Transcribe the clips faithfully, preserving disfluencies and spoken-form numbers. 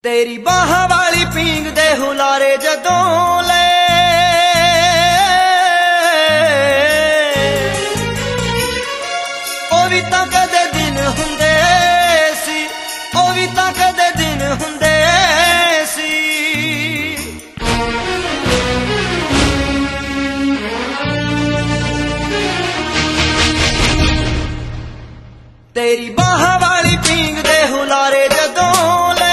तेरी बाह वाली पींग दे हुलारे जदों ले ओ भी तां कदे दिन हुंदे सी, ओ भी तां कदे दिन हुंदे सी। तेरी बाह वाली पींग दे हुलारे जदों ले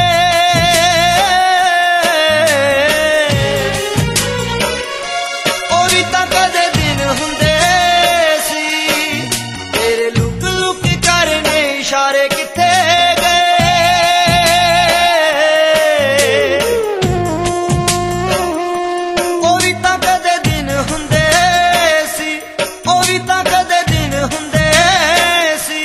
इशारे किथे गए ओ भी तां कदे दिन हुंदे सी, ओ भी तां कदे दिन हुंदे सी।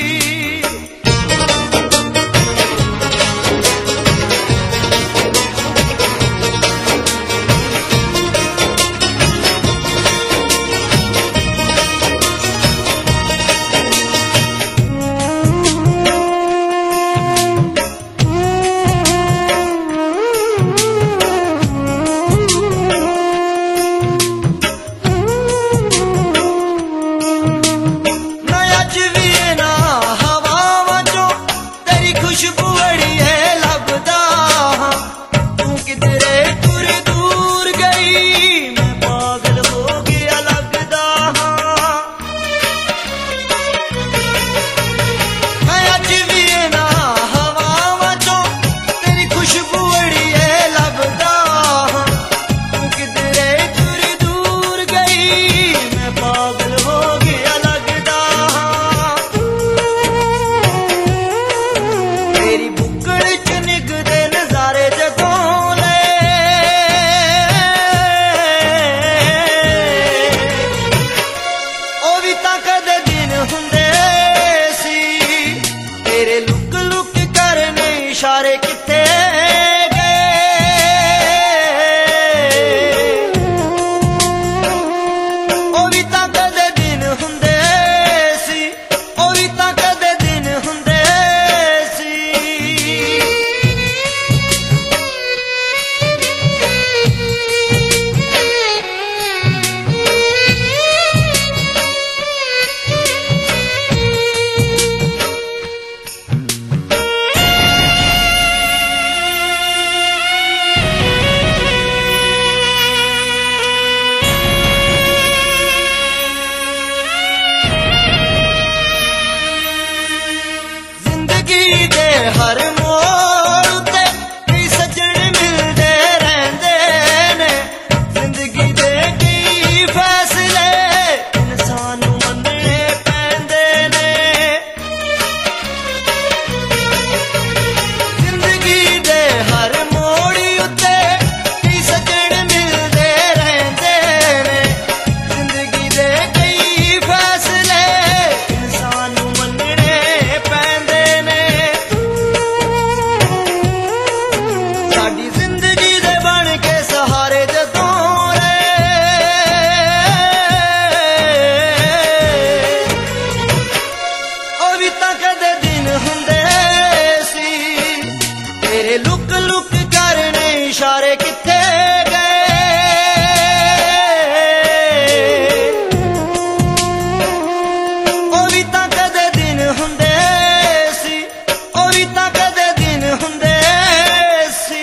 खुशबू बड़ी है लभदा तू किधरे दूर दूर गई, मैं पागल हो गया लगदा। मैं अज भी ना हवावां चों तेरी खुशबू बड़ी है लभदा तू किधरे दूर दूर गई, मैं पागल हो गया लगदा। तेरी बुक्कड़ च निगदे नजारे जदों ले ओ भी तां कदे दिन हुंदे सी। तेरे लुक लुक करने इशारे किथे गए ओ भी तां कदे दिन हुंदे सी, ओ भी तां कदे दिन हुंदे दे हर मोड़ उत्ते कई सज्जण मिलदे रहिंदे ने। जिंदगी दे कई फैसले इंसान नूं मन्नणे पैंदे ने। जिंदगी दे हर मोड़ उत्ते कई सज्जण मिलदे रहिंदे ने। जिंदगी दे कई फैसले इंसान नूं मन्नणे पैंदे ने। साडी जिंदगी दे बन के सहारे जदों ले ओ भी तां कदे दिन हुंदे सी। तेरे लुक लुक करने इशारे किथे गए ओ भी तां कदे दिन हुंदे सी, ओ भी तां कदे दिन हुंदे सी।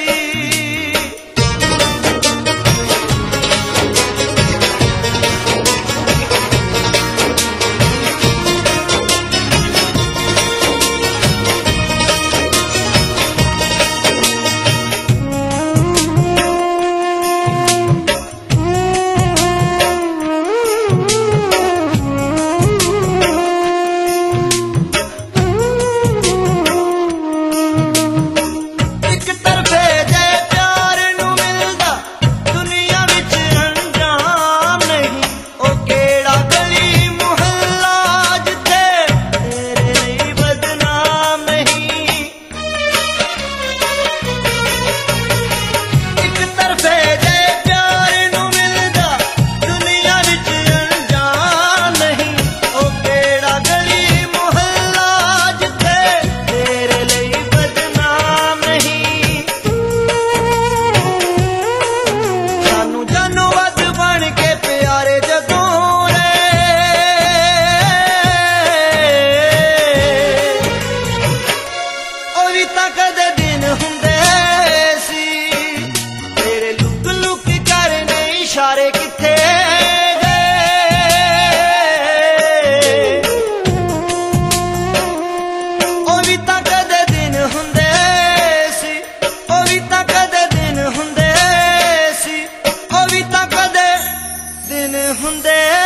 ਦੇ